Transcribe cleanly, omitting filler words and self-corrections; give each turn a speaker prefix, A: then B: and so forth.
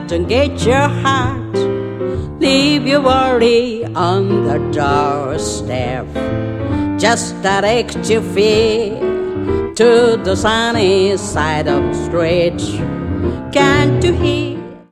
A: don't get your heart. Leave your worry on the doorstep. Just direct your feet to the sunny side of the street. Can't you hear